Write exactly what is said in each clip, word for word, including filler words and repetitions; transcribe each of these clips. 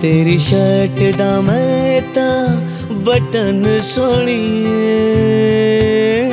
तेरी शर्ट दा मैं ता बटन सोहणीए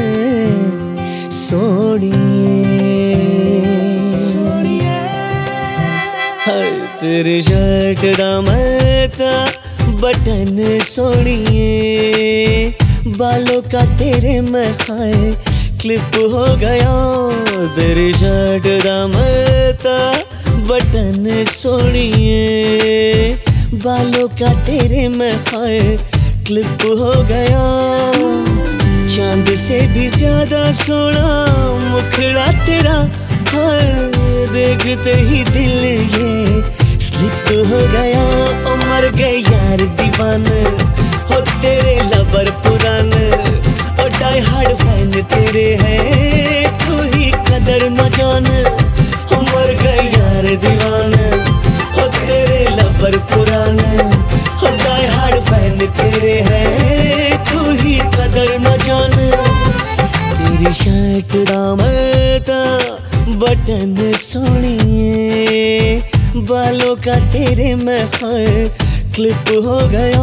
सोहणीए हाय तेरी शर्ट दा मैं ता बटन सोहणीए बालों का तेरे मैं खाए क्लिप हो गया तेरी शर्ट दा मैं ता बटन सोहणीए बालों का तेरे मैं खाए क्लिप हो गया चांद से भी ज्यादा सोना मुखड़ा तेरा हाय देखते ही दिल ये स्लिप हो गया ओ मर गए यार दीवाने हो तेरे लवर पुराने ओ डाई हार्ड फैन तेरे हैं तू ही कदर न जाने हो मर गए यार दीवाने हो तेरे लवर पुराने हो डाई हार्ड फैन तेरे हैं तू ही कदर न जाने तेरी शर्ट दा मैं ता बटन सोहणीए बालों का तेरे मैं खाए क्लिप हो गया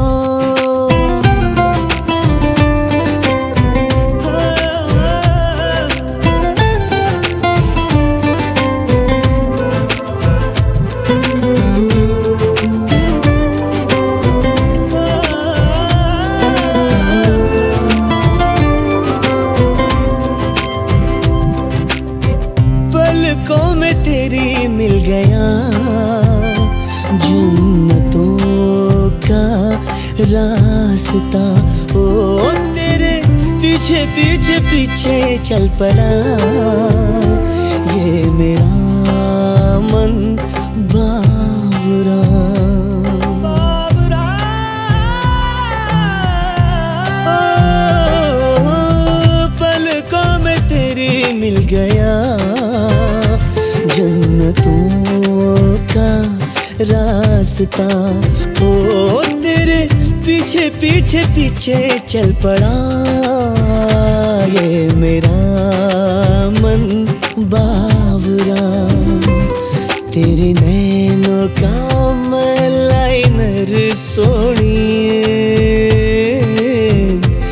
पलकों में तेरी मिल गया जन्नतों का रास्ता ओ तेरे पीछे पीछे पीछे चल पड़ा ये मेरा मन बावरा ओ, पलकों में तेरी मिल गया जन्नतों का रास्ता ओ तेरे पीछे पीछे पीछे चल पड़ा ये मेरा मन बावरा तेरे नैनों का मैं लाइनर सोहणीए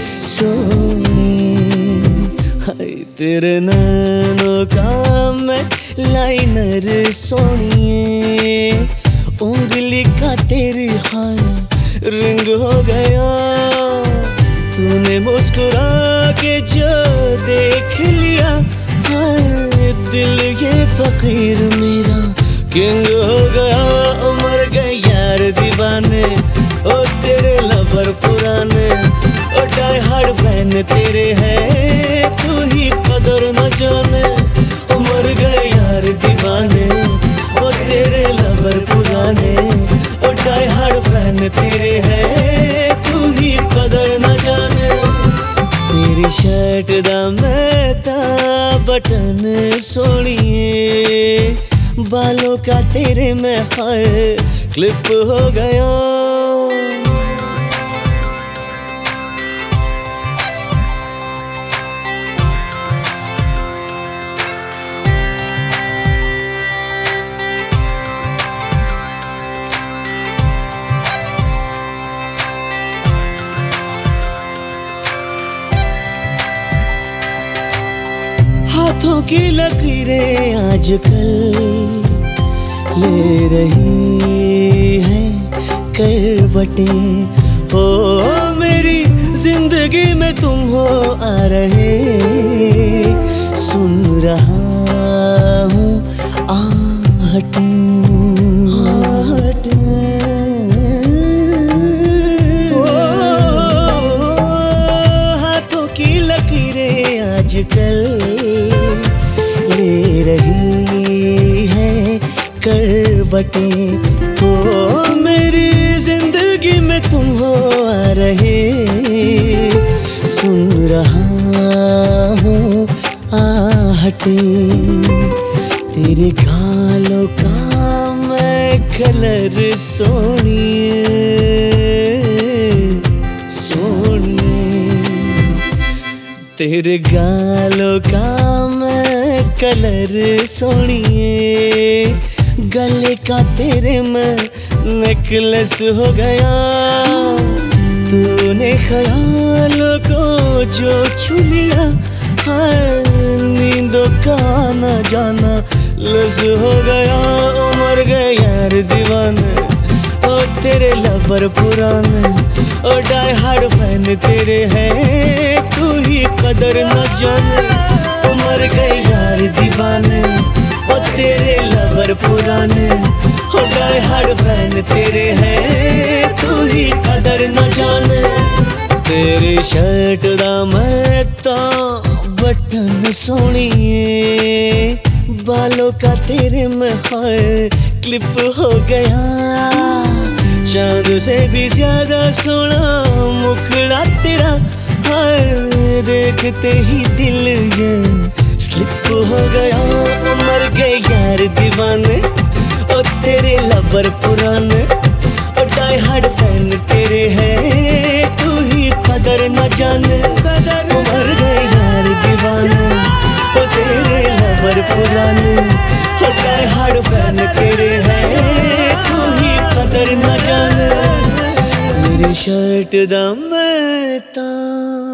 सोहणीए हाय तेरे नैनों का मैं लाइनर सोहणीए उंगली का तेरी हाय रिंग हो गया तूने मुस्कुरा के जो देख लिया हाय दिल ये फकीर मेरा किंग हो गया मर गए यार दीवाने ओ तेरे लवर पुराने ओ डाई हार्ड फैन तेरे हैं तू ही कदर न जाने मर गए यार दीवाने ओ तेरे लवर पुराने ओ डाई हार्ड फैन तेरे हैं तू ही कदर न जाने तेरी शर्ट दा मैं ता बटन सोहणीए बालों का तेरे मैं खाए क्लिप हो गया हाथों की लकीरें आजकल ले रही है करवटें हो मेरी जिंदगी में तुम हो आ रहे सुन रहा हूँ आहटें आहटें हाथों की लकीरें आजकल ले रही है करवटें हो मेरी जिंदगी में तुम हो आ रहे सुन रहा हूँ आहटें तेरे गालों का मैं कलर सोहणीए सोहणीए तेरे गालों का मैं कलर सोहणीए गले का तेरे मैं नेकलेस हो गया। तूने ख्यालों को जो छू लिया, हाँ नींदों का आना जाना लज हो गया। मर गए यार दीवाने, ओ तेरे लवर पुराने, ओ डाई हार्ड फैन तेरे हैं, तू ही कदर न जाने। ओ मर गए यार दीवाने, ओ तेरे लवर पुराने, ओ डाई हार्ड फैन तेरे हैं, तू ही कदर न जाने। तेरी शर्ट दा मैं तां बटन सोहणिए, बालों का तेरे में हाय क्लिप हो गया। चांद से भी ज्यादा सोना मुखड़ा तेरा, हाय देखते ही दिल ये स्लिप हो गया। मर गए यार दीवाने, ओ तेरे लवर पुराने, ओ डाई हार्ड फैन तेरे हैं, तू ही कदर न जाने। मर गए यार दीवाने, ओ तेरे लवर पुराने, ओ डाई हार्ड फैन तेरे हैं, तू ही कदर न जाने। मेरी शर्ट दा मैं तां